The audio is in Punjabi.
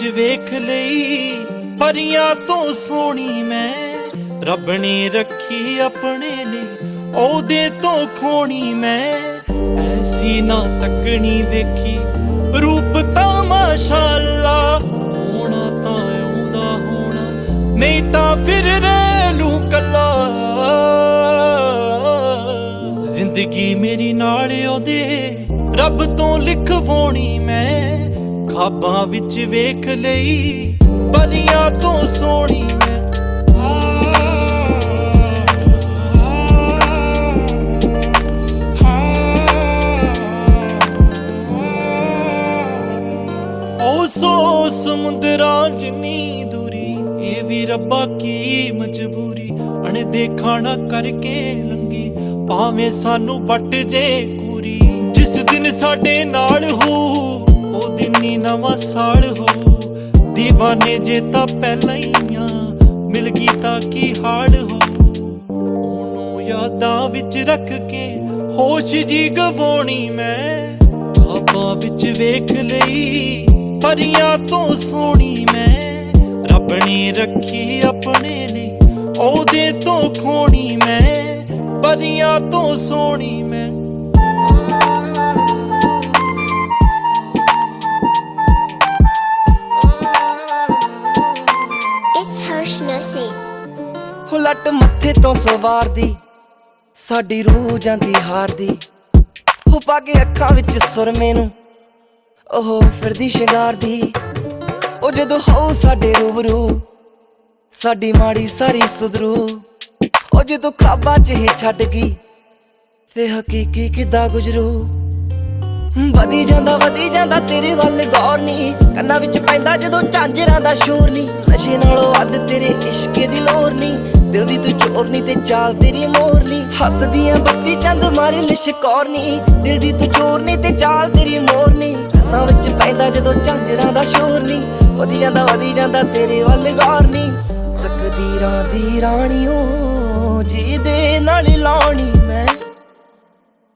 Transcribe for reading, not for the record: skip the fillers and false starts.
ਵਿੱਚ ਵੇਖ ਲਈ ਪਰੀਆਂ ਤੋਂ ਸੋਹਣੀ ਮੈਂ, ਰੱਬ ਨੇ ਰੱਖੀ ਆਪਣੇ ਲਈ ਉਹਦੇ ਤੋਂ ਖੋਣੀ ਮੈਂ। ਐਸੀ ਨਾ ਤੱਕਣੀ ਵੇਖੀ ਰੂਪ ਤਾਂ ਮਾਸ਼ਾਅੱਲਾ, ਹੋਣਾ ਤਾਂ ਉਹਦਾ ਹੋਣਾ ਨਹੀਂ ਤਾਂ ਫਿਰ ਰਹਿ ਲੂੰ ਕੱਲਾ। ਜ਼ਿੰਦਗੀ ਮੇਰੀ ਨਾਲ ਉਹਦੇ ਰੱਬ ਤੋਂ ਲਿਖਵਾਉਣੀ ਮੈਂ, ਖਾਬਾਂ ਵਿੱਚ ਵੇਖ ਲਈ ਪਰੀਆਂ ਤੋਂ ਸੋਹਣੀ ਮੈਂ। ਸੋ ਸਮੁੰਦਰਾਂ ਜਿੰਨੀ ਦੂਰੀ, ਇਹ ਵੀ ਰੱਬਾ ਕੀ ਮਜਬੂਰੀ, ਅਣਦੇਖਾ ਨਾ ਕਰਕੇ ਲੰਗੀ ਭਾਵੇਂ ਸਾਨੂੰ ਵੱਟ ਜੇ ਕੂਰੀ। ਜਿਸ ਦਿਨ ਸਾਡੇ ਨਾਲ ਹੋ ਉਹ ਦਿਨ ਹੀ ਨਵਾਂ ਸਾਲ ਹੋ, ਦੀਵਾਨੇ ਜੇ ਤਾਂ ਪਹਿਲਾਂ ਹੀ ਆ ਮਿਲ ਗਈ ਤਾਂ ਕੀ ਹਾਲ ਹੋ। ਉਹਨੂੰ ਯਾਦਾਂ ਵਿੱਚ ਰੱਖ ਕੇ ਹੋਸ਼ ਜੀ ਗਵਾਉਣੀ ਮੈਂ, ਖਾਬਾਂ ਵਿੱਚ ਵੇਖ ਲਈ ਪਰੀਆਂ ਤੋਂ ਸੋਹਣੀ ਮੈਂ। ਰੱਬ ਨੇ ਰੱਖੀ ਆਪਣੇ ਲਈ ਉਹਦੇ ਤੋਂ ਖੋਣੀ ਮੈਂ, ਪਰੀਆਂ ਤੋਂ ਸੋਹਣੀ ਮੈਂ। ਹੋ ਲੱਟ ਮੱਥੇ ਤੋਂ ਸਵਾਰਦੀ ਸਾਡੀ ਰੂਹ ਜਾਂਦੀ ਹਾਰਦੀ, ਹੋ ਪਾ ਕੇ ਅੱਖਾਂ ਵਿੱਚ ਸੁਰਮੇ ਨੂੰ ਉਹ ਫਿਰਦੀ ਸ਼ਿੰਗਾਰਦੀ। ਉਹ ਜਦੋਂ ਹੋ ਸਾਡੇ ਰੂਬਰੂ ਸਾਡੀ ਮਾੜੀ ਸਾਰੀ ਸੁਧਰੂ, ਉਹ ਜਦੋਂ ਖਾਬਾਂ 'ਚ ਹੀ ਛੱਡ ਗਈ ਫੇ ਹਕੀਕੀ ਕਿੱਦਾਂ ਗੁਜ਼ਰੂ। ਵਧੀ ਜਾਂਦਾ ਤੇਰੇ ਵੱਲ ਗੌਰ ਨੀ, ਕੰਨਾਂ ਵਿੱਚ ਪੈਂਦਾ ਜਦੋਂ ਝਾਂਜਰਾਂ ਦਾ ਸ਼ੋਰ ਨੀ। ਨਸ਼ੇ ਨਾਲੋਂ ਵੱਧ ਤੇਰੇ ਇਸ਼ਕੇ ਦੀ ਲੋਰ ਨੀ, ਦਿਲ ਦੀ ਤੂੰ ਚੋਰ ਨੀ ਤੇ ਚਾਲ ਤੇਰੀ ਮੋਰ ਨੀ। ਹੱਸਦੀਆਂ ਬੱਤੀ ਚੰਦ ਮਾਰੇ ਲਿਸ਼ਕੌਰ ਨੀ, ਦਿਲ ਦੀ ਤੂੰ ਚੋਰ ਨੀ ਤੇ ਚਾਲ ਤੇਰੀ ਮੋਰ ਨੀ। ਕੰਨਾਂ ਵਿੱਚ ਪੈਂਦਾ ਜਦੋਂ ਝਾਂਜਰਾਂ ਦਾ ਸ਼ੋਰ ਨੀ, ਵਧੀ ਜਾਂਦਾ ਤੇਰੇ ਵੱਲ ਗੌਰ ਨੀ। ਤਕਦੀਰਾਂ ਦੀ ਰਾਣੀ ਓ ਜਿਹਦੇ ਨਾਲ ਲਾਉਣੀ ਮੈਂ,